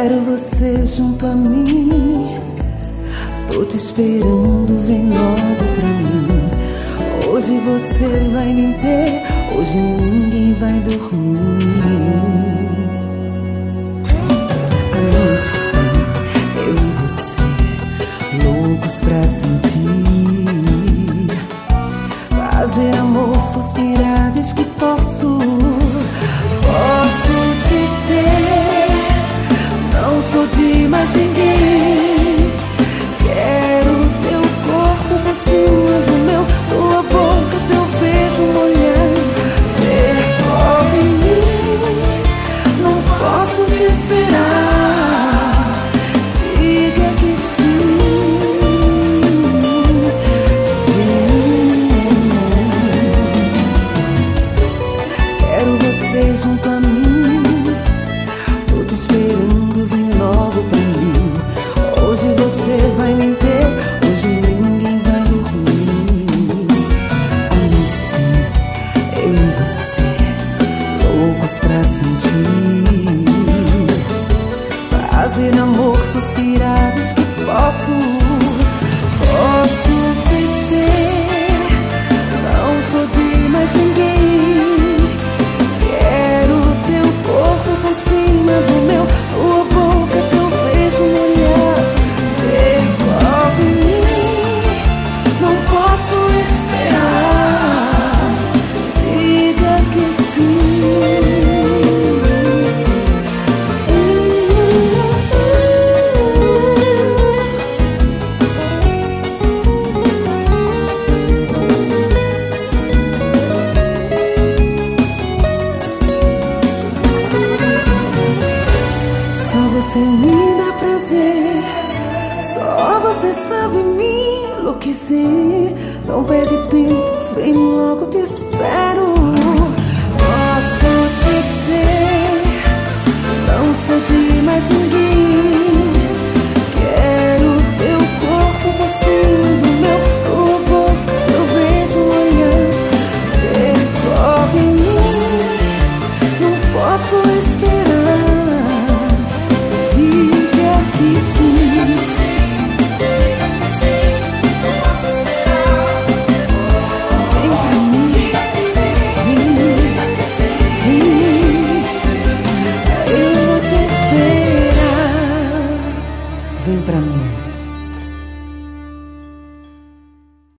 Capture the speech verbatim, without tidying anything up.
Quero você junto a mim. Tô te esperando, vem logo pra mim. Hoje você vai me ter, hoje ninguém vai dormir. A noite tem eu e você, loucos pra sentir, fazer amor, suspirar, diz que posso. Posso te ter, não sou de mais ninguém. Quero teu corpo por cima do meu, tua boca, teu beijo molhado percorre mim. Não posso te esperar, diga que sim. Vem. Quero você junto a mim. Tô te esperando, vem logo pra mim. Hoje você vai me ter, hoje ninguém vai dormir. A noite tem eu e você, loucos pra sentir, fazer amor, suspirar, diz que posso. Posso te ter, não sou de mais ninguém. Quero teu corpo por cima do meu, tua boca, teu beijo molhado percorre mim. Não posso esperar, diga que sim. Só você me dá prazer, só você sabe me enlouquecer. Não perde tempo, vem logo, te espero. Posso te ter, não sou de mais ninguém. Quero teu corpo por cima do meu, tua boca, teu beijo molhado percorre mim. Não posso esperar, diga que sim. Vem pra mim, vem, vem. Eu vou te esperar. Vem pra mim.